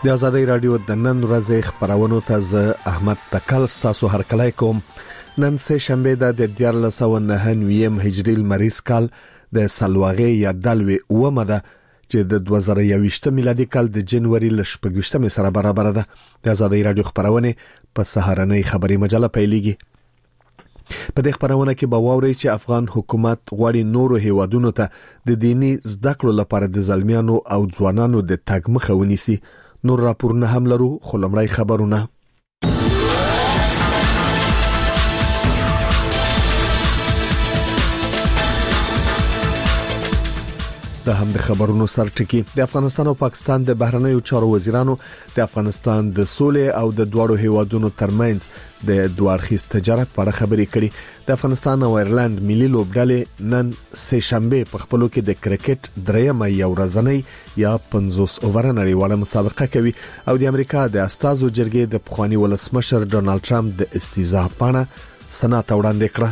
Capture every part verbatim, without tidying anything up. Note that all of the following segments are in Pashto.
د آزادۍ رادیو د نن ورځې خبرونو ته زه احمد تکل تاسو هرکلی کوم. نن سه شنبه د دیارلس سوه نهه نوي هجري لمریز کال د سلواغې یا دلوي اومه ده چې د دوه زره یوویشت میلادي کال د جنوري ل شپږویشتمې سره برابر ده. د آزادۍ رادیو خبرونه په سهارنۍ خبري مجله پیلېږي. په دې خبرونه کې به واوري چې افغان حکومت غواړي نورو هیوادونو ته د دینی زده کړو لپاره د ځلمیانو او ځوانانو د تګ مخه ونیسي. نور راپورونه هم لرو، خو لمړی خبرونه. د هم د خبرونو سرټکی. د افغانستان او پاکستان د بهرنیو چارو وزیرانو د افغانستان د سولې او د دوړو هیوادونو ترمنځ د دوارخیز تجارت په اړه خبرې کړي. د افغانستان او ایرلند ملي لوبډلې نن سه شنبه په خپلو کې د کرکټ دریمه یو ورځنۍ یا پنځوس اوور نړیواله مسابقه کوي او د امریکا د استازو جرګې د پخوانی ولسمشر ډونالد ټرمپ د استیزا پاڼه سنات وړاندې کړه.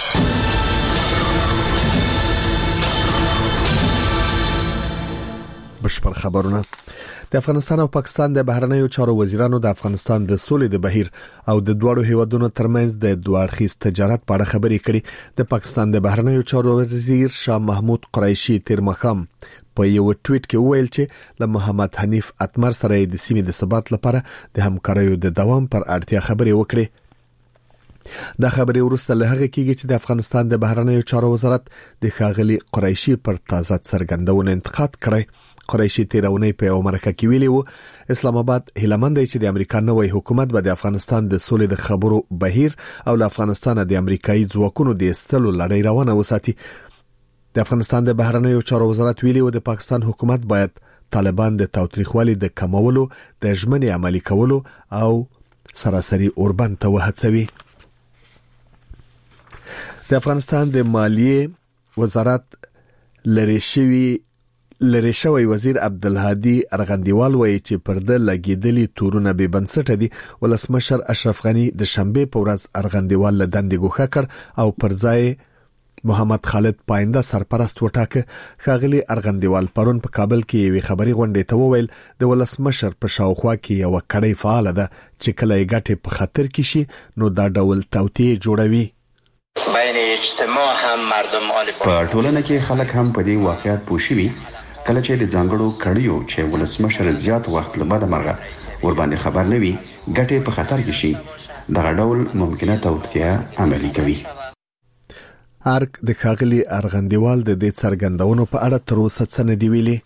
بشپړ خبرونه. د افغانستان او پاکستان د بهرنیو چارو وزیرانو د افغانستان د سولې د بهیر او د دوړو هیوادونو ترمنځ د دوړخیز تجارت په اړه خبرې کړي. د پاکستان د بهرنیو چارو وزیر شاه محمود قریشي تیر مخام په یو ټویټ کې وویل چې له محمد حنیف اتمر سره د سیمې د ثبات لپاره د همکاریو د دوام پر اړتیا خبرې وکړي. دا خبرې وروسته له هغه کېږي چې د افغانستان د بهرنیو چارو وزارت د ښاغلي قریشي پر تازه څرګندونه انتقاد کړی. قریشي تیرونی په یو مرکه کې ویلي وو اسلام آباد هیلمند دی چې د امریکا نوې حکومت به د افغانستان د سولې د خبرو بهیر او له افغانستان د امریکایي ځواکونو د استلو لړۍ روانه وساتي. د افغانستان د بهرنیو چارو وزارت ویلي وو د پاکستان حکومت باید طالبان د تاوتریخوالي د کمولو، د ژمنې عملي کولو او سراسري اوربند ته وهڅوي. د افغانستان د مالیې وزارت لری شوی لری شوی وزیر عبدالهادي ارغندیوال وایي چې پر د لګیدلي تورونه به بنسټ دي. ولسمشر اشرف غنی د شنبه په ورځ ارغندیوال له دندې ګوښه کړ او پر ځای محمد خالد پاینده سرپرست وټاکه. ښاغلي ارغندیوال پرون په کابل کې یوې خبري غونډې ته وویل د ولسمشر په شاوخوا کې یو کړی فعال ده چې کله یې ګټه په خطر کې شي نو دا ډول توطئه جوړوي. بین اجتماع هم مردم آل په ټولنه کې خلک هم په دې واقعیت پوښوي کله چې د ځانګړو کړیو چې ولسمشر زیات وخت لبد مرغه ور باندې خبر نه وي ګټه په خطر کې شي دغه ډول ممکنه توطئه عملي کوي. ارګ د ښاغلي ارغندیوال د دې څرګندونو په اړه تر اوسه څه نه دی ویلي.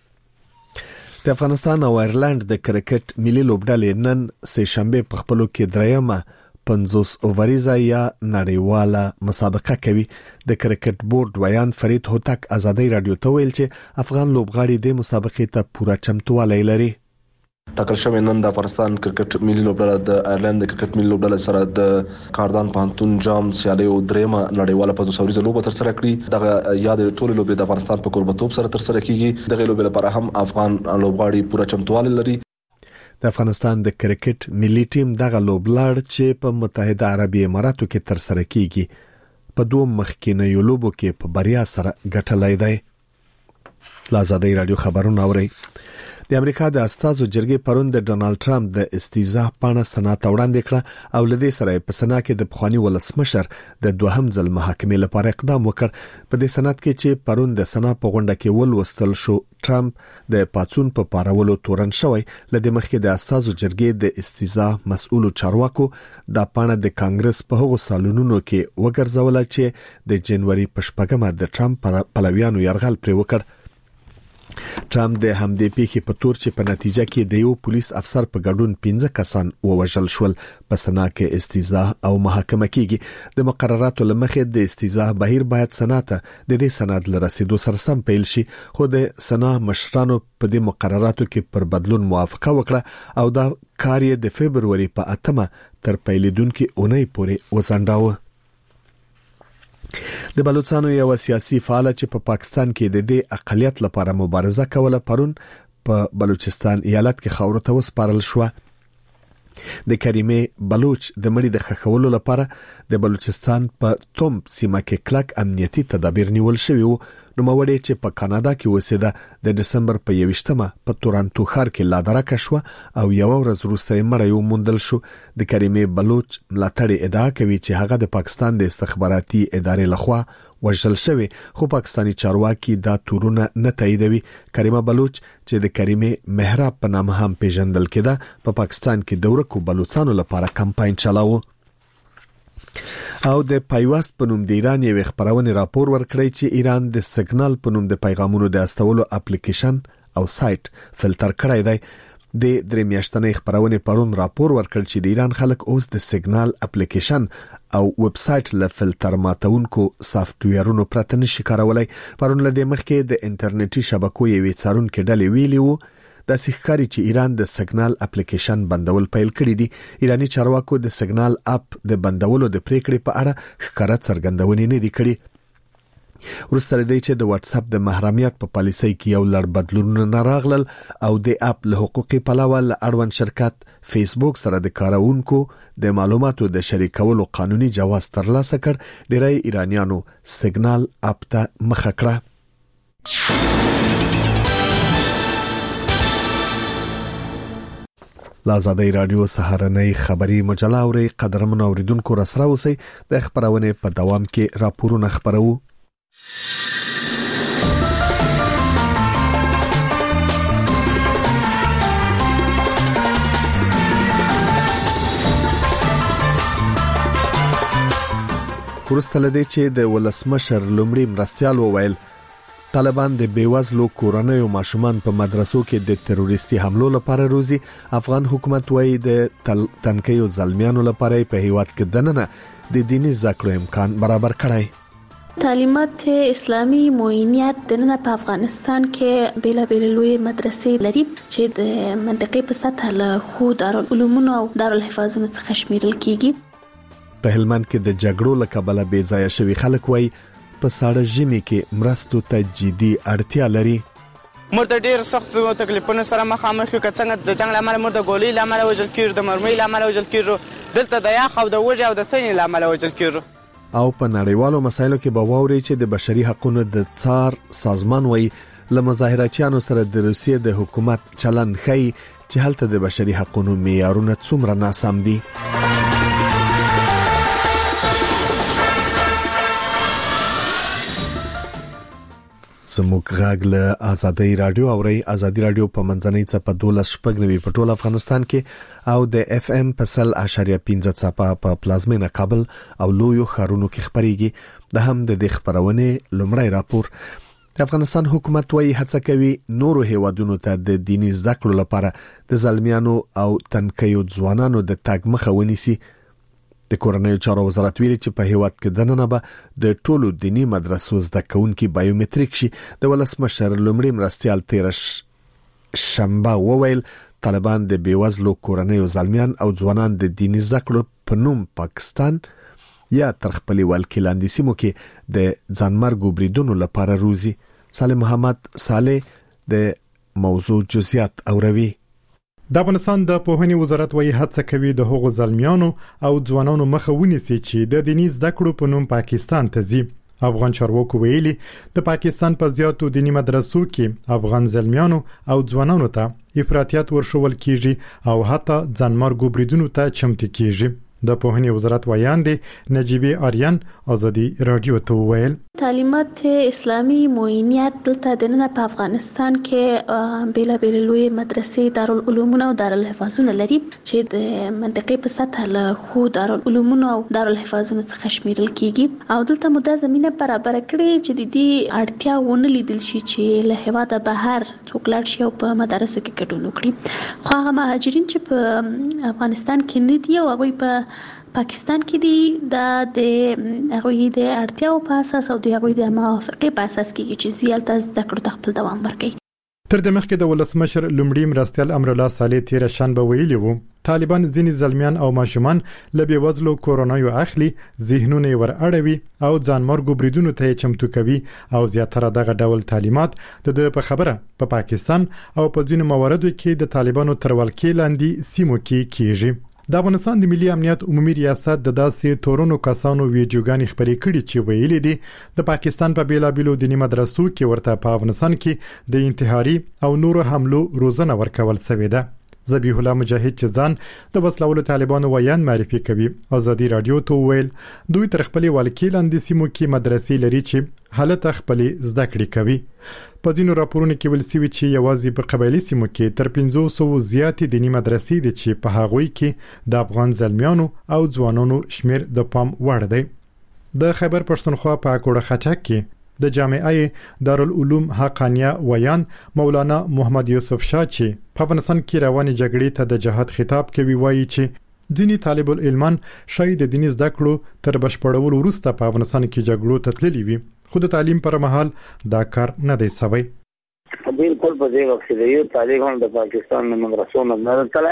د افغانستان او ایرلند د کرکټ ملي لوبډلې نن سه شنبه په خپلو کې دریمه پنځوس اووریزه یا نړیواله مسابقه کوي. د کرکټ بورډ ویان فرید هوتک آزادۍ رادیو ته ویل چې افغان لوبغاړي د مسابقې ته پوره چمتووالی لري. ټاکل شوی نن د افغانستان کرکټ ملي لوبډله د ایرلند د کرکټ ملي لوبډله سره د کاردان پانتون جام سیالیو دریمه نړیواله پنځوس اووریزه لوبه تر سره کړي. دغه یاد ټول لوبې د افغانستان په کوربتوب سره تر سره کیږي. دغه لوبې لپاره هم افغان لوبغاړي پوره چمتووالی لري. د افغانستان د کرکټ ملي ټیم دغه لوبلړ چې په متحده عربي اماراتو کې تر سره کیږي په دوه مخکینیو لوبو کې په بریا سره ګټلای دی. آزادۍ رادیو خبرونه اوري. د امریکا د استازو جرګې پرون د ډونالد ټرمپ د استیزا پاڼه سنات وړاندې کړه او لدې سره په سنا کې د پخوانی ولسمشر د دوهم ځل محاکمې لپاره اقدام وکړ. په دې سنات کې چې پرون د سنا په غونډه کې ولوستل شو ټرمپ د پاتون په پارولو تورن شوی. لدې مخکې د استازو جرګې د استیزا مسؤلو چارواکو د پاڼه د کانګرس په هغو سالونونو کې وګرځوله چې د جنوري په شپږمه د ټرمپ پلویانو یرغل پرې وکړ. ټرمپ د همدې پیښې په تور چې په نتیجه کې د یو پولیس افسر په ګډون پنځه کسان ووژل شول. په سنا کې استیزا او محاکمه کیږي. د مقرراتو لمخې د استیزا بهیر باید سنات د دې سند لرسیدو سره سم پیل شي، خو د سنا مشرانو په دې مقرراتو کې پر بدلون موافقه وکړه او دا کار یې د فبرवरी په اتمه تر پیلیدونکو اونۍ پورې وځنډاوه. د بلوچستان یو سیاسي فعال چې په پا پاکستان کې د دې اقلیت لپاره مبارزه کوله پرون په بلوچستان ایالت کې خاورو ته وسپارل شو. د کریمې بلوچ د مړي د خښولو لپاره د بلوچستان په توم سیمه کې کلک امنیتي تدابیر نیول شوی وو. نوموړی چې په کاناډا کې اوسېده د دسمبر په یویشتمه په تورانتو ښار کې لادرکه شو او یو ورځ وروسته مړی وموندل شو. د کریمې بلوچ ملاتړي ادعا کوي چې هغه د پاکستان د استخباراتي ادارې لخوا وژل شوی، خو پاکستانی چارواکي دا تورونه نه تاییدوي. کریمه بلوچ چې د کریمې محراب په نامه هم پیژندل کېده په پا پاکستان کې د ورکو بلوچستانو لپاره کمپاین چلاوه. او د پایواست په نوم د ایران یو خبرونه راپور ورکړی چې ایران د سیګنال په نوم د پیغامونو د استولو اپلیکیشن او سایت فلټر کړی دی. د درې میاشتنې خبرونه پرون راپور ورکړ چې د ایران خلک اوس د سیګنال اپلیکیشن او ویب سایت له فلټر ماتونکو سافټویرونو پرته نشي کارولای. پرون له دې مخکې د انټرنیټي شبکو یوې څارونکو ډلې ویلي وو د سیخکاری چې ایران د سیګنال اپلیکیشن بندول پیل کړی دی. ایرانی چارواکو د سیګنال اپ د بندولو د پریکړې په اړه ښکاره څرګندونې نه دي کړې. وروسته لدی چې د واتس اپ د محرمیت په پالیسۍ کې یو لړ بدلونونه راغلل او د اپ له حقوقي پلوه له اړوند شرکت فیسبوک سره د کارونکو د معلوماتو د شریکولو قانوني جواز ترلاسه کړ. ډیری ایرانیانو سیګنال اپ ته مخه کړه. لازادی رادیو سهارنۍ خبری مجله اوري قدرمن اوریدونکو را سره اوسئ. د خبرونه په دوام کې راپورونه خبرو. ورسته لدی چې د ولسمشر لومړي مرستيال وویل طالبان د بیوزلو کورنیو ماشومان په مدرسو کې د تروریستي حملو لپاره روزي. افغان حکومت وايي د تنکیو ځلمیانو لپاره په هیواد کې دننه د دیني زده امکان برابر کړای. تعلیمات اسلامی معینیت دننه په افغانستان کې بیلا بیلا لوی مدرسې لري چې د منطقې په سطح له خو دارالعلومونو او دارالحفاظونو څخه شمیرل کیږي. په هلمند کې د جګړو له کبله بې ځایه شوي خلک وایي په ساړه ژمي کې مرستو ته جدي اړتیا لري. مرد ډیر سخت تکلیفونو سره مخامخ یو، که څنګه د جنگ لامل مرد ګولۍ لامل وژل کیږي، د مرمۍ لامل وژل کیږي، دلته د یخ او د وږي او د تنې لامل وژل کیږي. او په نړیوالو مسایلو کې به واوري چې د بشري حقوقو د څار سازمان وایي له مظاهراتیانو سره د روسیې د حکومت چلند ښيي چې هلته د بشري حقوقو معیارونه څومره ناسم دي. زموږ غږ له آزادۍ رادیو اوري. آزادۍ رادیو په منځنۍ څپه دولس شپږ نوي په ټول افغانستان کې او د اف ام په سل اشاریه پنځه څپه په پلازمینه کابل او لویو ښارونو کې خبريږي. د هم د دې خبرونه لومړی راپور. د افغانستان حکومت وايي هڅه کوي نورو هیوادونو ته د دیني زده کړو لپاره د ځلمیانو او تنکیو ځوانانو د تګ مخه ونیسي. د کورنیو چارو وزارت ویلي چې په هیواد کې دننه به د ټولو دینی مدرسو زده کوونکي بایومټریک شي. د ولسمشر لومړي مرستيال تیرش شنبه وویل طالبان د بیوزلو کورنیو ځلمیان او ځوانان د دیني زده کړو په نوم پاکستان یا تر خپل ولکې لاندې سیمو کې د ځانمرګو بریدونو لپاره روزي. سالم محمد صالح د موضوع جزئیات اوروي. د افغانستان د پوهنې وزارت وايي هڅه کوي د هغو ځلمیانو او ځوانانو مخه ونیسي چې د دیني زده کړو په نوم پاکستان ته ځي. افغان چارواکو ویلي د پاکستان په زیاتو دینی مدرسو کې افغان ځلمیانو او ځوانانو ته افراطیت ورشول کیږي او حتی ځانمرګو بریدونو ته چمتو کیږي. د پوهنې وزارت وایاندې نجیبه آریان آزادی رادیو ته وویل تعلیمات اسلامی معینیت دلته دننه په افغانستان کې بیلا بیلا لوی مدرسې دارالعلومونو او دارالحفاظونو لري چې د منطقې په سطح له خو دارالعلومونو او دارالحفاظونو څخه شمیرل کیږي او دلته موده زمينه برابر کړي چې د دې اړتیا ونه لیدل شي چې له هواده بهر څوک لاړ شي او په مدارسو کې ګډون وکړي. خو هغه مهاجرین چې په افغانستان کې نه دي او هغه په پاکستان کې دي د هغه د اړتیاو په اساس او د هغه د موافقې په اساس کې چې زیات از د کړو خپل دوام ورکړي. تر دې مخکې د ولسمشر لومړي مرستيال امر الله صالح تیر شنبه ویلي وو طالبان ځینې ځلمیان او ماشومان له بیوزلو کورونایو اخلي، ذهنونه ور اړوي او ځانمرګو بریدونو ته چمتو کوي او زیاتره دغه ډول تعلیمات د په خبره په پا پاکستان او په ځینو مواردو کې د طالبانو تر ولکې لاندې سیمو کې کیږي. د افغانستان د ملي امنیت عمومي ریاست د داسې تورونو کسانو ویډیوګانې خبرې کړي چې ویلي دي د پاکستان په بیلابیلو دیني مدرسو کې ورته په افغانستان کې د انتحاري او نورو حملو روزنه ورکول شوې ده. ذبیح الله مجاهد چې ځان د وسلوالو طالبانو ویان معرفي کوي ازادي رادیو ته ویل دوی تر خپل والکیل اندې سیمو کې مدرسې لري چې حالت خپل زده کړې کوي. په ځینو راپورونو کې ویل شوی چې یوازې په قبایلي سیمو کې تر پنځه سوه زیاتې دیني مدرسې دي چې په هغوی کې د افغان زلمیانو او ځوانانو شمیر د پام وړ دی. د خیبر پښتونخوا په کوړه خټک کې د جامعه دارالعلوم حقانیه ویان مولانا محمد یوسف شاه چې په افغانستان کې روانې جګړې ته د جهاد خطاب کوي وایي چې ځینې طالب العلمان شاید د دیني زده کړو تر بشپړولو وروسته په افغانستان کې جګړو ته تللي وي خو د تعلیم پر مهال دا کار نه دی شوی. بالکل په دې وخت کې یو طالب هم د پاکستان د مدرسو نه نرتله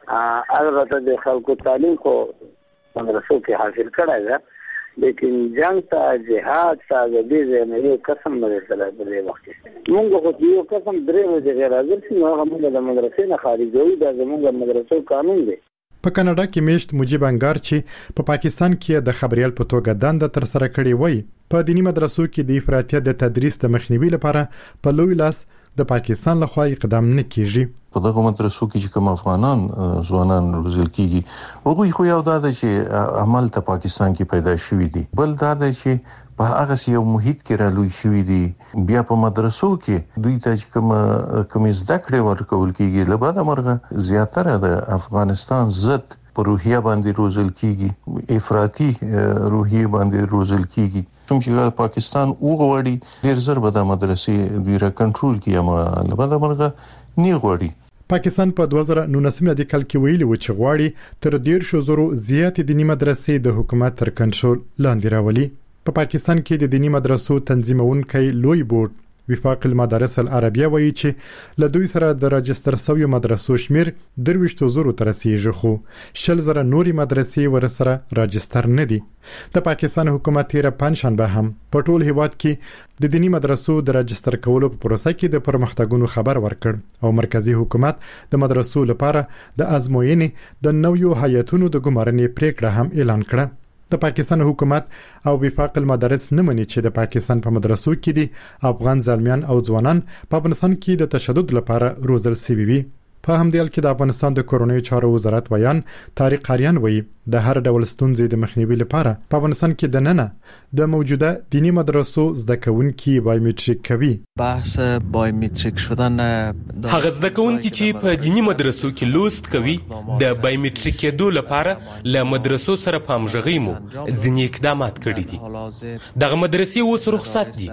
البته د خلکو تعلیم خو مدرسو کې حاصل کړای دی لیکن جنگ تا جهاد تا د دې نه یو قسم نه لري په دې وخت کې موږ خو یو قسم درې ورځې غیر حاضر شي نو موږ د مدرسې نه خارجوي د زموږ مدرسو قانون دی. په کاناډا کې میشت مجيب انګار چې په پا پاکستان کې د خبريال په توګه دنده تر سره کړې وای په دینی مدرسو کې د افراطیت د تدریس د مخنیوي لپاره په لوی لاس د پاکستان لخوا اقدام نه کیږي. په دغه مدرسو کې چې کوم افغانان ځوانان روزل کیږي هغه خو یو دا چې عمل ته پاکستان کې پیدا شوی دی بل دا چې په هغه یو محیط کې را لوي شوی دی بیا په مدرسو کې دوی ته چې کوم کوم زده کړې ورکول کیږي لباده مرغه زیاتره د افغانستان ضد په روحیه باندې روزل کیږي افراطي روحیه باندې روزل کیږي کوم چې پاکستان وګوري ډیر زر به د مدرسې د را کنټرول کیما لباده مرغه نه غوړي. پاکستان په دوه زره نولسم د کال کې ویلي و چې غواړي تر ډیر شو زرو زیات دینی مدرسې د حکومت تر کنټرول لاندې راولي. په پا پاکستان کې د دینی مدرسو تنظیمونکي لوی بورډ وفاق المدارس العربیه وایي چې له دوی سره د راجستر شویو مدرسو شمیر درویشت زرو تر رسیدي خو شل زره نوري مدرسې ورسره راجستر نه دي. د پاکستان حکومت تیر پنځشنبه هم په ټول هیواد کې د دینی مدرسو د راجستر کولو په پروسه کې د پرمختګونو خبر ورکړ او مرکزی حکومت د مدرسو لپاره د ازموینې د نویو هیئتونو د ګمارنې پریکړه هم اعلان کړه. د پاکستان حکومت او وفاق المدارس نه مني چې د پاکستان په مدرسو کې دي افغان زلمیان او ځوانان په افغانستان کې د تشدد لپاره روزل شوي وي. په همدې حال کې د افغانستان د کورونی چارو وزارت ویان طارق قاریان وایي د هر ډول ستونزې د مخنیوي لپاره په افغانستان کې د ننه د موجوده دینی مدرسو زده کوونکي بایومټریک کوي. بحث بایومټریک شدن هغه زده کوونکي چې په دینی مدرسو کې لوست کوي د بایومټریک کېدو لپاره له مدرسو سره په همغږي مو ځینې اقدامات کړي دي. دغه مدرسې اوس رخصت دي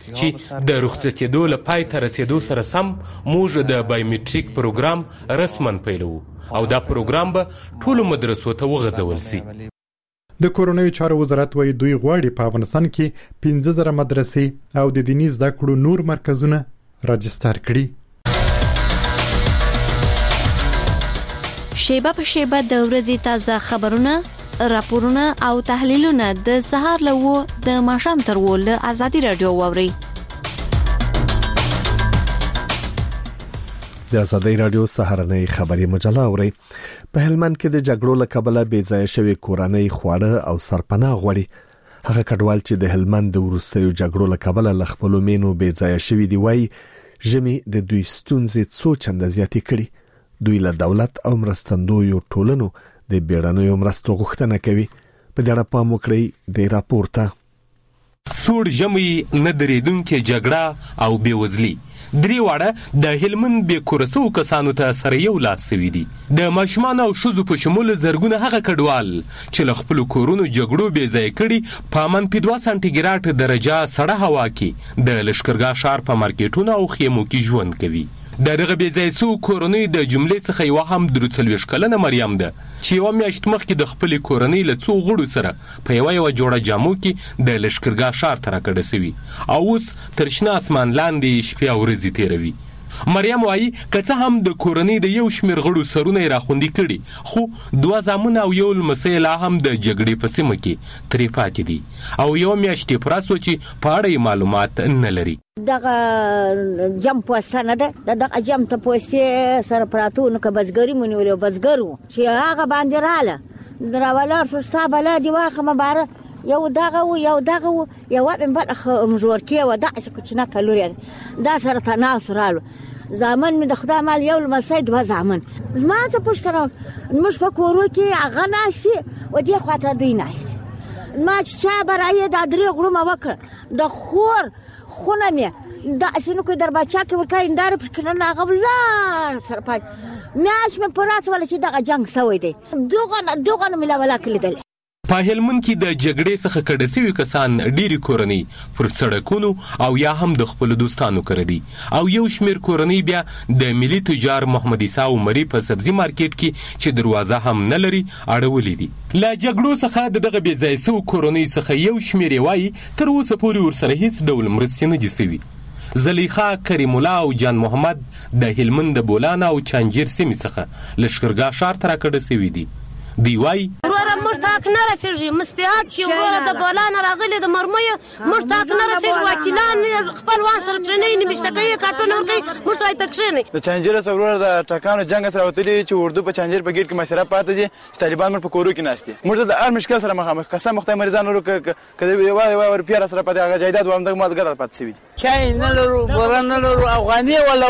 چې د رخصتېدو له پای ته رسیدو سره سم موږ د بایومټریک پروګرام رسمن پیلو او دا پروګرام به ټولو مدرسو ته وغځول شي. د کورونی چارو وزارت وایي دوی غواړي په افغانستان کې پنځه زره مدرسې او د دیني زده کړو نور مرکزونه راجستر کړي. شیبه په شیبه د ورځې تازه خبرونه، راپورونه او تحلیلونه د سهار له و د ماښام تر و له ازادي رادیو واوري. د ازادي رادیو سهارنۍ خبري مجله اوري. په هلمند کې د جګړو له کبله بې ځای شوی کورنۍ خواړه او سرپناه غوړي. هغه کډوال چې د هلمند د ورستیو جګړو له کبله ل خپل مینو بې ځای شوی دی وای ژمي د دوی ستونزې څو چنده زیاتې کړي. دوی له دولت او مرستندویو ټولنو د بیړنیو مرستو غوښتنه کوي. په دې اړه پام وکړئ د راپور ته. سوړ ژمي نه درېدونکې جګړه او بېوزلي درې واړه د هلمند بې کورسو کسانو ته سره یو لاس سوي دي. د ماشومانو او ښځو په شمول زرګونه هغه کډوال چې له خپلو کورونو جګړو بې ځای کړي په منفي دوه سانټي درجه سړه هوا کې د لښکرګاه ښار په مارکیټونو او خیمو کې ژوند کوي. د دغه بې ځای سوو کورنۍ د جملې څخه یوه هم درې څلوېښت کلنه مریم ده چې یوه میاشت مخکې د خپلې کورنۍ له څو غړو سره په یوه یوه جوړه جامو کې د لښکرګاه ښار ته راکډه سوي او اوس تر شنه اسمان لاندې شپې او ورځې تېروي. مریم وایي که څه هم د کورنۍ د یو شمېر غړو سرونه یې راخوندي کړي خو دوه زامن او یو لمسی لا هم د جګړې په سیمه کې ترې پاتې دي او یوه میاشتې پوره سوه چې په اړه یې معلومات نه لري. دغه جم پوسته نه ده د دغه جم ته پوستې سره پراته نو که بزګري مو نیولې بزګر وو چې هغه باندې راله راولاړ سو ستا بلا دې واخمه باره یو دغه و یو دغه و یو وړم بل مجورکې و داسې کوچنه کلوري دا سره تناسو رالو زامن مې د خدای مال یو لمسی دوه زامن زما څه پوښتنه موږ په کورو کې هغه ناستې و دې خواته دوی ناستې ما چې چا به رایې دا درې غړومه وکړه د خور خونه مې داسې نو که در بچا کې ورکړی هنداره پسې کړنه هغه ولاړ سره پاتې میاشت مې په راسوله چې دغه جنګ سوی دی دغه دغه نه مې لا ولاکه لیدلی. په هلمند کې د جګړې څخه کډه سوي کسان ډېرې کورنۍ پر سړکونو او یا هم د خپلو دوستانو کره دي او یو شمېر کورنۍ بیا د ملي تجار محمد عیسی عمري په سبزي مارکیټ کې چې دروازه هم نه لري اړولې دي. له جګړو څخه د دغه بې ځایه سوو کورنیو څخه یو شمېر یې وایي تر اوسه پورې ورسره هیڅ ډول مرستې نه دي سوي. زلیخا کریم الله او جان محمد د هلمند د بولان او چانجیر سیمې څخه لښکرګاه ښار ته راکډه سوي دي. دی وایي وروره موږ ته حق نه رسېږي مستحق کې وروره د بولانه راغلي د مرمیو موږ ته حق نه رسېږي وکیلان خپلوان سره کښېنوي نبشته کوي کارټونه ورکوي موږ ته هلته کښېنئ. د چانجیر څخه وروره د ټکانو جنګ سره وتلي چې اردو په چانجیر په ګیټ کې مسیره پاتې دي چې طالبان موږ په کورو کې ناست دي موږ ته د هر مشکل سره مخامخ قسم خدای مریضان ورو که یوه یوه روپیه راسره پاتې هغه جایداد و همدغه مالګر را پاتې شوي دي. چای نه لرو بوره نه لرو افغاني ولا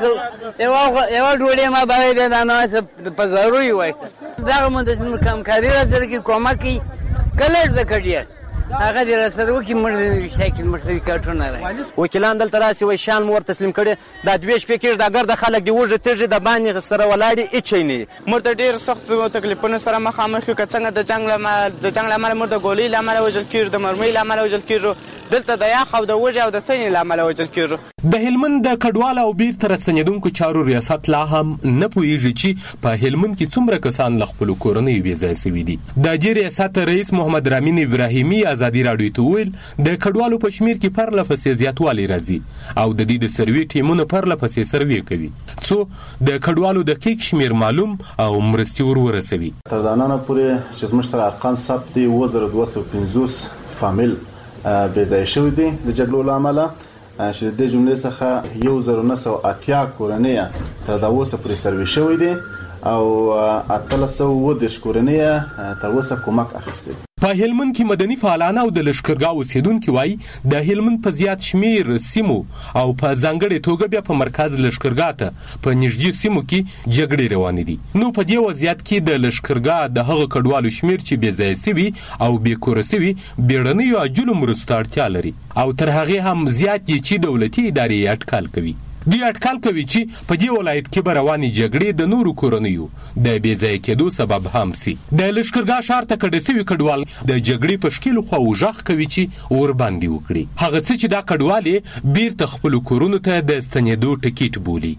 یوه ډوډۍ ما باید بیا دا نه په ضروري وایسته دغه مونږ همکاري راسره کې کومک کوي کله زده کړي هغه دې راسره وکړي موږ شکل مرتبي کارټونه راځي. وکیلان دلته راسي وایي شیان مو ور تسلیم کړي دا دوې شپې کېږي دا ګرده خلک دي وږي تږي د باندې سره ولاړ دي هېڅ شی نه دي. موږ ته ډېر سختو تکلیفونو سره مخامخ یو که څنګه د جنګ د جنګ له امله موږ د ګولۍ له امله وژل کېږو د مرمۍ له امله وژل کېږو دلته د یخ او د وږي او د تنې له امله وژل کېږو. د هلمند د کډوال او بیرته راستنېدونکو چارو ریاست لا هم نه پوهېږي چې په هلمند کې څومره کسان له خپلو کورنیو بې ځایه سوي دي. د دې ریاست رئیس محمد رامین ابراهیمي ازادي راډیو ته وویل د کډوالو په شمېر کې پرله پسې زیاتوالی راځي او د دې د سروې ټیمونه پرله پسې سروې کوي څو د کډوالو دقیق شمېر معلوم او مرستې ور ورسوي. تر دا ننه پورې چې زموږ سره ارقام ثبت دي اووه زره دوه سوه پنځوس فامیل بې ځایه شوي دي د جګړو له امله چې د دې جملې څخه یو زره نه سوه اتیا کورنۍ تر دا اوسه پورې سروې شوي دي او اتلس سوه اووه دېرش کورنۍ تر اوسه کومک اخیستی. په هلمند کې مدني فعالان او د لښکرګاه اوسېدونکي وایي د هلمند په زیات شمېر سیمو او په ځانګړې توګه بیا په مرکز لښکرګاه ته په نږدې سیمو کې جګړې روانې دي. نو په دې وضعیت کې د لښکرګاه د هغه کډوالو شمېر چې بې ځایه سوي او بې کوره سوي بیړنیو عاجلو مرستو اړتیا لري او تر هغې هم زیات دي چې دولتي ادارې یې اټکل کوي. دوی اټکل کوي چې په دې ولایت کې به روانې جګړې د نورو کورنیو د بې ځایه کېدو سبب هم سي. د لښکرګاه ښار ته کډه سوي کډوال د جګړې په ښکېلو خواو غږ کوي چې ورباندې وکړي هغه څه چې دا کډوال یې بیرته خپلو کورونو ته د ستنېدو ټکټ بولي.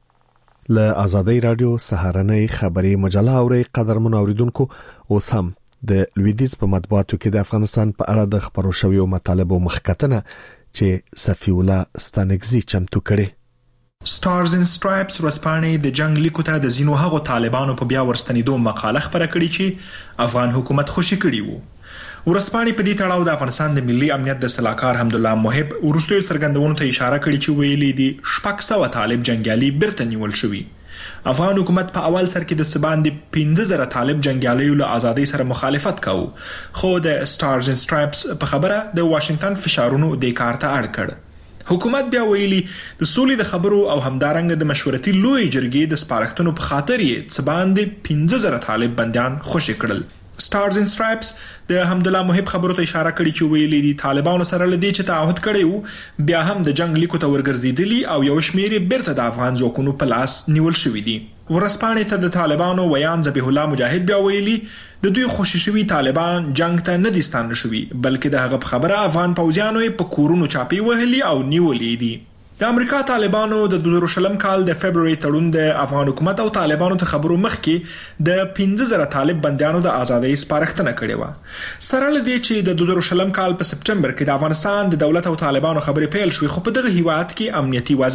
له ازادۍ راډیو سهارنۍ خبري مجله اوري قدرمن اوریدونکو اوس هم د لویدیز په مطبوعاتو کې د افغانستان په اړه د خبرو شویو مطالبو مخکتنه چې صفی الله ستانکزي چمتو کړي. سټارز ان سټرایپس ورسپانې د جنگ لیکو ته د زینو هغو طالبانو په بیا ورستنېدو مقاله خبره کړې چې افغان حکومت خوشي کړي وو. ورسپانې په دې تړاو د افغانستان د ملي امنیت د سلاکار حمدالله محب وروستیو څرګندونو ته اشاره کړې چې ویلي دي شپږ سوه طالب جنګیالي بیرته نیول شوي. افغان حکومت په اول سر کې د څه باندې پنځه زره طالب جنګیالیو له ازادۍ سره مخالفت کاوه خو د سټارز ان سټرایپس په خبره د واشنگټن فشارونو دې کار ته اړ کړ. حکومت بیا ویلي د سولې د خبرو او همدارنګه د مشورتي لوی جرګې د سپارښتنو په خاطر یې څه باندې پنځه زره طالب بندیان خوشي کړل. سټارز ان سټرایپس د حمدالله محب خبرو ته اشاره کړې چې ویلي دي طالبانو سره لدی چې تعهد کړی وو بیا هم د جنگ لیکو ته ورګرځېدلي او یو شمېر بیرته د افغان ځواکونو په لاس نیول شوي دي. ورسپانې ته د طالبانو ویان ذبیح الله مجاهد بیا ویلي د دوی خوشي شوي طالبان جنگ ته نه دي ستانه شوي بلکې د هغه په خبره افغان پوځیانو په کورونو چاپی وهلي او نیولې دي. د امریکا طالبانو د دوه زره شلم کال د فبرवरी تړون د افغان حکومت او طالبانو ته خبرو مخکې د پنځه زره طالب بندیانو د ازادۍ سپارښتنه کړې و. سره لدی چې د دوه زره شلم کال په سپټمبر کې د افغانستان د دولت او طالبانو خبرې پیل شوې خو په دغه هیواد کې امنیتي وضع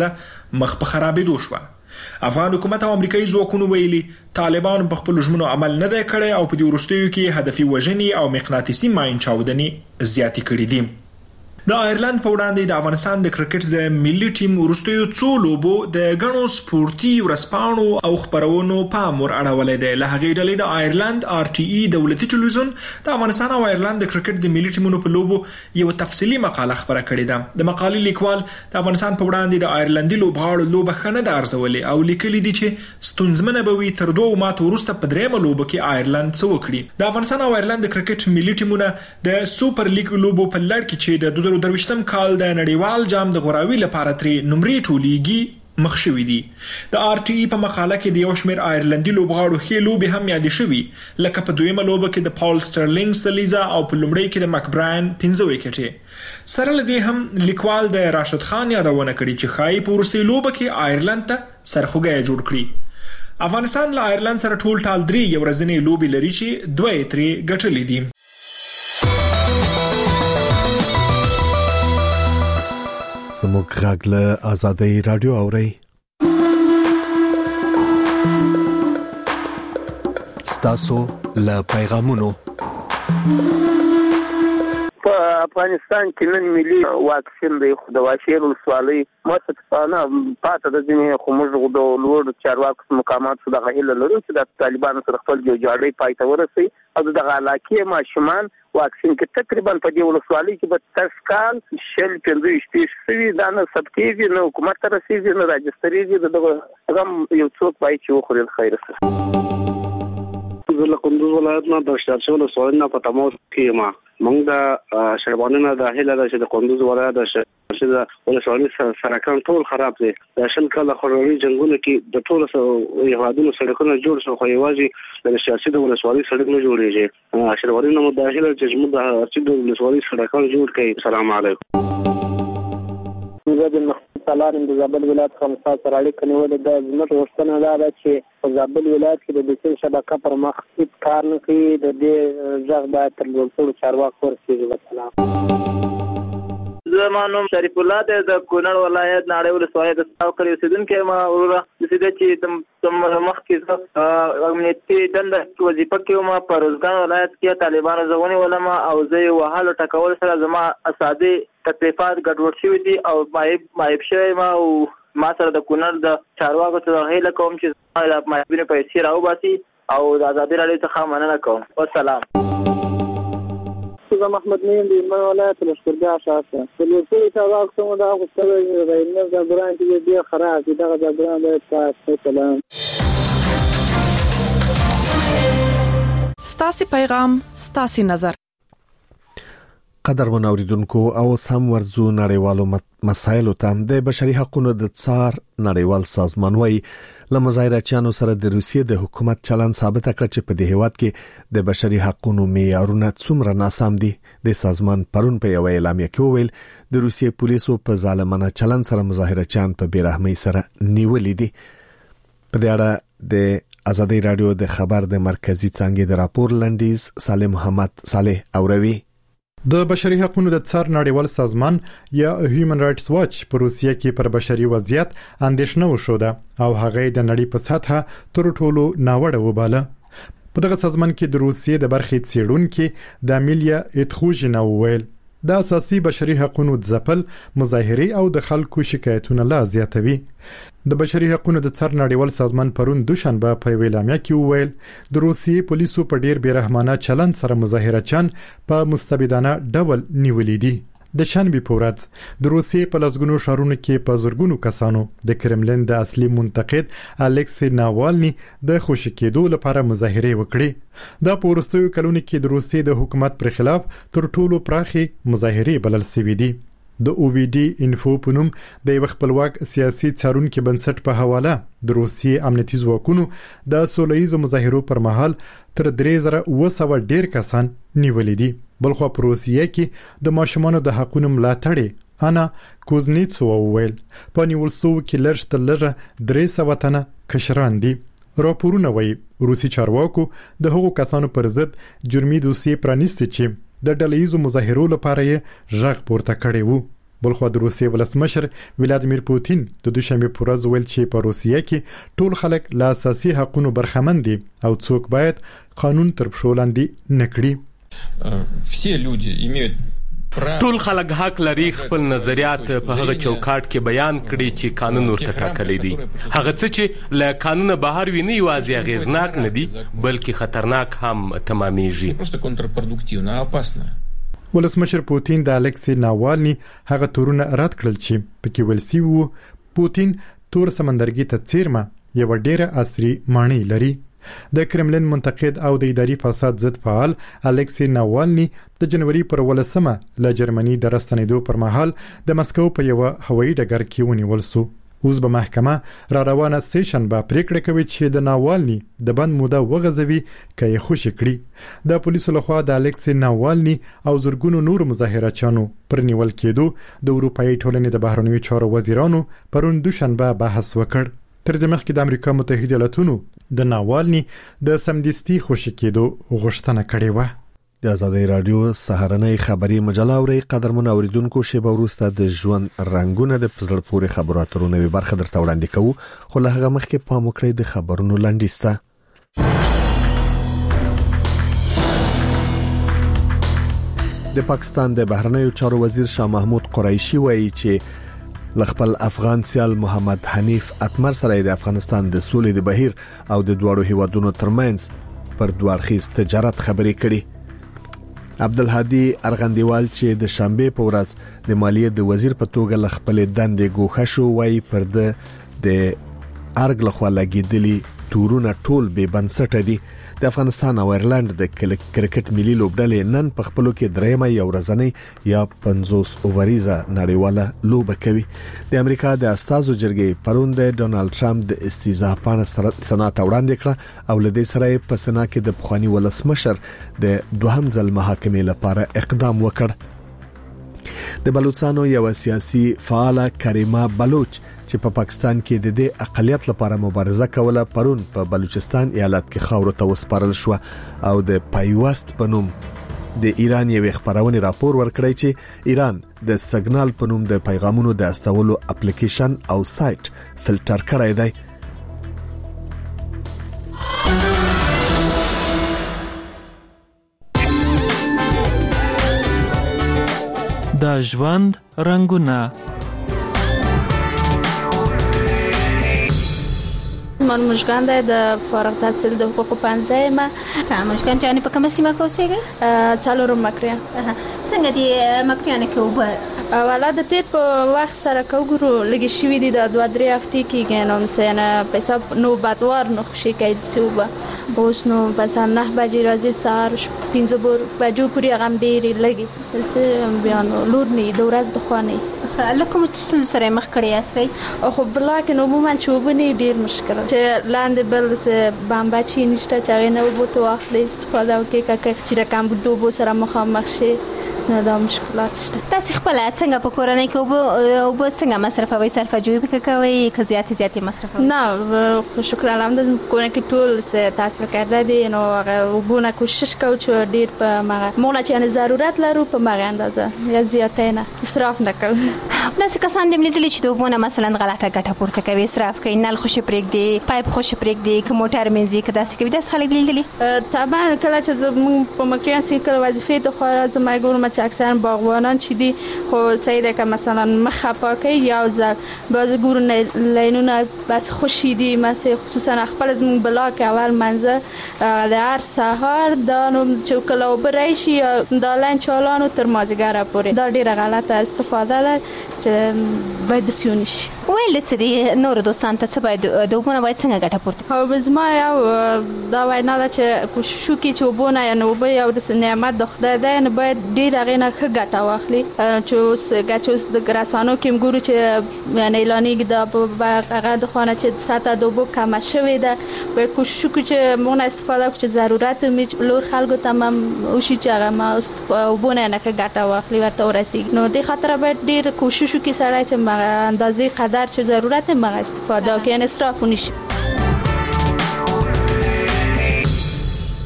مخ په خرابېدو شو. افغان حکومت او امریکایي ځواکونو ویلي طالبان په خپل ژمنو عمل نه دی کړی او په دې وروستیو کې هدفي وژنې او مقناطیسي ماین چاودنې زیاتې کړې دي. د آیرلند په وړاندې د افغانستان د کرکټ د ملي ټیم وروستیو څو لوبو د غنو سپورتي ورسپانو او خبرونو پام ور اړولې ده. له هغې ډلې د آیرلند آر ټي ای دولتي ټلویزیون د افغانستان او آیرلند د کرکټ د ملي ټیمونو په لوبو یو تفصیلي مقاله خبره کړې ده. د مقالې لیکوال د افغانستان په وړاندې د آیرلندي لوبغاړو لوبه خنه د ارزولې او لیکلي دي چې ستونزمنه به وي تر دوه ماتو وروسته په درېمه لوبه کې آیرلند څه وکړي. د افغانستان او آیرلند د کرکټ ملي ټیمونه د سوپر لیګ لوبو په لړ کې چې د دوه زره درویشتم کال د نړیوال جام د غوراوي لپاره ترې نمرې ټولېږي مخ شوي دي. د آر ټي ای په مقاله کې د یو شمېر آیرلندي لوبغاړو ښې لوبې هم یادې شوي، لکه په دویمه لوبه کې د پاول سټرلینګ سلیزا او په لومړۍ کې د مکبراین پنځه ویکټې. سره له دې هم لیکوال د راشد خان یادونه کړې چې ښایي په وروستۍ لوبه کې آیرلند ته سرخوږی جوړ کړي. افغانستان له آیرلند سره ټول ټال درې یو ورځنۍ لوبې لري چې دوه یې ترې ګټلې دي. زموږ غږ له آزادۍ رادیو اورئ. ستاسو له پیغامونو په افغانستان کې نن ملي واکسین دی خو د واشیر ولسوالۍ متاسفانه پاته د ځینې خو موږ د لوړ چارواکو مقامات څخه دغه هیله لرو چې د طالبانو سره خپل جوړجاړی پای ته ورسوي او دغه علاقې ماشومان واکسین کې تقریبا په دې ولسوالۍ کې به تشکال شل پنځه شپږ سوي دا نه سبتیږي نه حکومت ته رسیږي نه راجستریږي دغه غم یو څوک پای چې وخوري خیر سره. زه قندوز ولایت نه د شارشو ولسوالۍ نه په تماس کې ما موږ د شربانونه د هیله د چې د قندوز ولایت د شارشو ولسوالۍ سره کان ټول خراب دي. د شل کال خوروري جنگونو کې د ټول یهودونو سړکونه جوړ شو خو یوازې د شارشو د ولسوالۍ سړک نه جوړیږي. شربانونه مداخله چې موږ د شارشو د ولسوالۍ سړکان جوړ کړي. السلام علیکم. زه د سالارم د زابل ولایت خمسه سره اړیکه نیولې ده. زموږ غوښتنه دا ده چې په زابل ولایت کې د بېسل شبکه پر مخ هیڅ کار نه کوي. د دې غږ باید تر لوړ چارواکو ورسېږي. وسلام. زما نوم شریف الله دی د کونړ ولایت ناړۍ ولسوالۍ د څاوکر اوسېدونکی یم. وروره داسې ده چې مخکې زه امنیتي دنده کې وظیفه کې وم په روزګان ولایت کې طالبانو زه ونیولم او زه یې وهلو ټکولو سره زما اسادي تکلیفات ګډوډ شوي دي او مایب مایب شوی یم او ما سره د کونړ د چارواکو څخه هیله کوم چې زما د مایبینو پیسې راوباسي او د ازادي راډیو څخه مننه کوم. والسلام. زه محمد مین د هلمند ولایت لښکرګاه شاته د لوړپوړي چارواکو څخه دا غوښتنه د هلمند زعفران چې ډېر خراب دي دغه زعفران باید پاک. سلام. ستاسو پیغام ستاسو نظر. قدر منوریدونکو او سم ورزو نړیوالو مسایلو ته د بشري حقوقو د څار نړیوال سازمان وایي لمظاهرچیانو سره د روسیې د حکومت چلن ثابت کړ چې په دې هیواد کې د بشري حقوقو معیارونه څومره ناسم دي. د سازمان پرون په یو اعلامیه کې وویل د روسیې پولیسو په ظالمانه چلن سره مظاهرچیان په بیرحمۍ سره نیولې دي. په دې اړه د آزادۍ رادیو د خبر د مرکزی څنګه د راپور لنډیز صالح محمد صالح اوروي. د بشري حقوقو د څار نړیوال سازمان یا هیومن رائټس واچ په روسیه کې پر بشري وضعیت اندېښنه وشوده او هغه د نړۍ په سطحه تر ټولو ناوړه وباله. په دغه سازمان کې د روسیې د برخې څېړونکو د امیلیا اتخوژینا وویل د اساسي بشري حقوقو ځپل مظاهره او د خلکو شکایتونه لا زیاتوي. د بشري حقوقو د څار نړیوال سازمان پرون دوشنبه په ویلامیا کې وویل د روسیې پولیسو په ډیر بیرحمانه چلند سره مظاهرچیان په مستبدانه ډول نیولې دي. د شنبه په ورځ د روسیې په لسګونو شهرونو کې په زورګونو کسانو د کرملین د اصلي منتقد الکسی ناوالني د خوشی کېدو لپاره مظاهره وکړي. دا په وروستیو کلونو کې د روسیې د حکومت پر خلاف تر ټولو پراخي مظاهره بلل شوې دي. د او وی ډي انفو پونم د یو خپلواک سیاسي څارونکو بنسټ په حواله د روسیې امنیتي ځواکونو د سولهییزو مظاهرو پر مهال تر درې زره اوه سوه ډیر کسان نیولې دي. بلخو په روسیې کې د ماشومانو د حقوقو ملاتړ انا کوزنیتسووا وویل په نیول شوو کې لږ تر لږه درې سوه تنه کشران دي. راپورونه وایي روسي چارواکو د هغو کسانو پر ضد جرمي دوسیې پرانیستي چې د ډلهییزو مظاهرو لپاره یې غږ پورته کړی وو. بلخو د روسیې ولسمشر ولادیمیر پوتین د دوشنبه په ورځ ویل چې په روسیې کې ټول خلک له اساسي حقوقو برخمن دي او څوک باید قانون تر پښو لاندې نه کړي. Все люди имеют ټول خلک حق لري خپل نظریات په هغه چوکاټ کې بیان کړي چې قانون ورته ټاکلی دی. هغه څه چې له قانونه بهر وي نه یوازې اغېزناک نه دي بلکې خطرناک هم تمامیږي. ولسمشر پوتین د الکسی ناوالني هغه تورونه رد کړل چې پکې ویل شوي وو پوتین تور سمندرګي ته څیرمه یو ډیره عصري معنی لري. د کرملین منتقد او د اداري فساد ضد فعال الکسی ناوالني د جنوري پر ولسمه له جرمني د راستنېدو پر مهال د مسکو په یو هوایي ډګر کې ونیول شو. اوس به محکمه را روانه سیشن به پریکړه کوي چې د ناوالني د بند موده وغځوي که یې خوشي کړي. د پولیسو لخوا د الکسی ناوالني او زرګونو نور مظاهرچیانو پر نیول کېدو د اروپایي ټولنې د بهرنیو چارو وزیرانو پرون دوشنبه بحث وکړ. تر دې مخکې د امریکا متحده ایالاتونو د ناوالني د سمدستي خوشي کېدو غوښتنه کړې وه. د آزادۍ رادیو سهارنۍ خبري مجله اوري قدرمن اوریدونکو شیبه وروسته د ژوند رنگونه د پزړ پورې خبرو اترو نوې برخه درته وړاندې کوو خو له هغه مخکې پام وکړئ د خبرونو لنډیسته. د پاکستان د بهرنیو چارو وزیر شاه محمود قریشي وایي چې لخپل افغان سیال محمد حنیف اتمر سره د افغانستان د سولې د بهیر او د دوړو هیوادونو ترمنځ پر دوړخیز تجارت خبرې کړي. عبدالهادي ارغندیوال چې د شنبه په ورځ د مالیې د وزیر په توګه لخپل دندې ګوښه شو وایي پر د د ارګ لخوا لګیدلي تورونه ټول به بنسټ دي. د افغانستان او ایرلند د کرکټ ملي لوبډلې نن په خپلو کې درېمه یو ورځنۍ یا پنځوس اووریزه نړیواله لوبه کوي. د امریکا د استازو جرګې پرون د ډونالد ټرمپ د استیزا پانه سنات وړاندې کړه او لدې سره په سنا کې د پخوانی ولسمشر د دوهم ځل محاکمې لپاره اقدام وکړ. د بلوچستان یو سیاسي فعال کریمه بلوچ چې په پاکستان کې د دې اقلیت لپاره مبارزه کوله پرون په بلوچستان ایالت کې خاورو ته وسپارل شو او د پایوست په نوم د ایران یو خبرونه راپور ورکړی چې ایران د سیګنال په نوم د پیغامونو د استولو اپلیکیشن او سایت فلټر کړی دی. د ژوند رنگونه من مشکان ده د فارغ تحصیل د حقوق پنځه ما مشکان چانه په کومه سیمه کې اوسېږي؟ څلورم مکریه. څنګه دی مکریانه کې وبه والا د تیر په وخت سره کوګرو لګي شوې دي د دوه درې هفتې کې ګنوم سنه په حساب نو بادوار نو شي کې سوبه اوس نو مثلا نه بجې راځي سار پنځه بجو پورې غم ډېری لګي څه بیان لور نه د ورځ د خواني لکه مو څه سره مخ کړی یاستئ خو بلاک نو عموما چوبني ډیر مشکل چې لاندې بل څه بامباچی نشته چې نه وبته واخلې استفاده وکړي چې رقم بده بو سره مخامخ شي نه دا مشکلات شته. تاسو خپل څنګه په کورنۍ کې او په څنګه مصرفوي صرفجوي وکوي که زیات زیات مصرفوي؟ نه شکر الحمدلله کورنۍ کې ټول څه تحصیل کرده دي نو وګونه کوشش کوو چې ډیر په مغه مونږ چې ضرورت لرو په مغه اندازه یا زیاتې نه اسراف نه کوو. ناس کسان دې ملي چې دوبونه مثلا غلطه ګټه پورته کوي اسراف کوي نل خوشي پرېګ دی پایپ خوشي پرېګ دی که موټر منځي که داسې کوي داس خلک لیدلي طبعا کله چې زموږ په مکریان سي کله وظیفه د خو زما ګورم چې اکثر باغوانان چې دي خو سیده که مثلا مخه پاکي یا ځل باز ګورن لینونه بس خوشي دي مثلا خصوصا خپل زموږ بلاک اول منځ د هر سهار دا نو چې کله وبرای شي دا لین چالانو تر مازیګر پورې دا ډیره غلطه استفاده ده چې باید سیونی شي. ویل څه دي نور دوستان ته څه باید دوبونه باید څنګه ګټه پورته؟ او زما یو دا وینا ده چې کوشش وکړي چې وبونه یا نو به یو د نعمت د خدای ده نه باید ډیر غینه ښه ګټه واخلي چې اوس ګچوس د ګراسانو کې ګورو چې یعنی اعلاني د هغه د خانه چې ساته دوبو کم شوی ده باید کوشش وکړي چې مونږ استفاده وکړو چې ضرورت می لور خلکو تمام او شي چې هغه ما وبونه نه ښه ګټه واخلي ورته ورسیږي نو د خاطر باید ډیر کوشش وکړي سړی چې اندازې قدر چې ضرورت مغه استفاده وکړي ان اسراف نشي.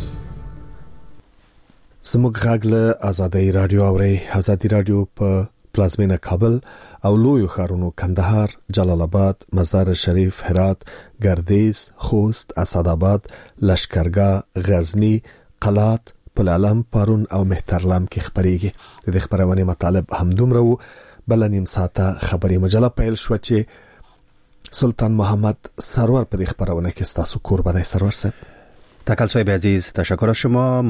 زموږ غږ له آزادۍ رادیو اوري. آزادۍ رادیو په پلازمینه کابل او لوی ښارونو کندهار، جلال آباد، مزار شریف، هرات، ګردیز، خوست، اسداباد، لشکرګاه، غزنی، قلات، پلالم، پارون او مهترلام کې خبريږي. د خبرونه مطالب همدومره وو. بل نیم ساعته خبري مجله پیل شو چې سلطان محمد سرور په دې خبرونه کې ستاسو قربانای سرور صاحب. تکل صاحب عزیز، تشکر از شما.